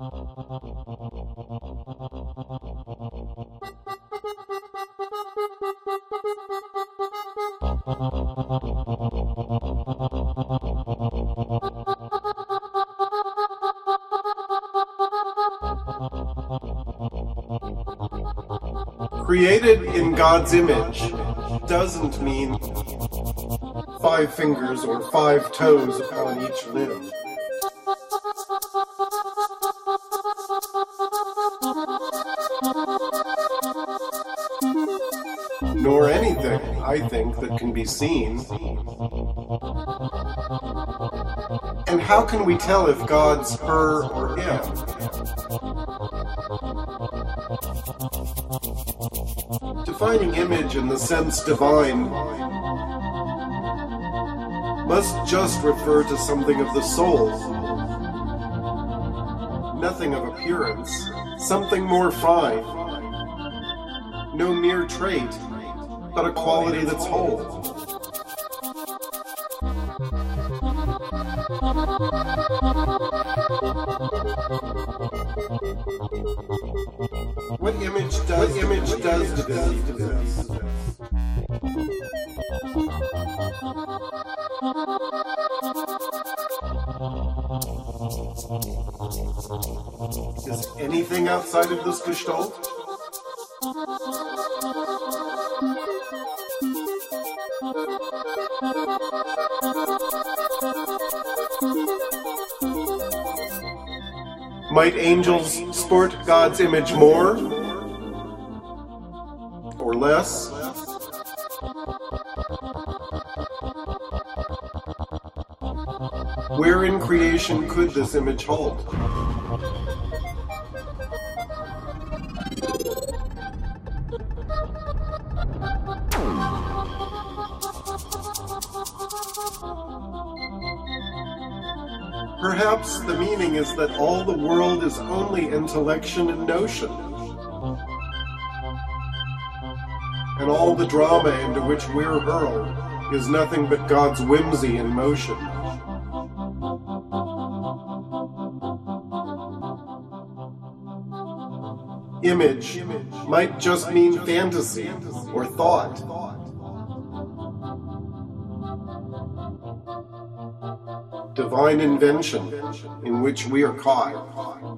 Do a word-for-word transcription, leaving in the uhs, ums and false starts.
Created in God's image doesn't mean five fingers or five toes upon each limb. Nor anything, I think, that can be seen. And how can we tell if God's her or him? Defining image in the sense divine must just refer to something of the soul, nothing of appearance, something more fine, no mere trait, but a quality that's whole. What image does what image does divinity to this? Is anything outside of this gestalt? Might angels sport God's image more or less? Where in creation could this image hold? Perhaps the meaning is that all the world is only intellection and notion, and all the drama into which we're hurled is nothing but God's whimsy in motion. Image might just mean fantasy or thought. Divine invention in which we are caught.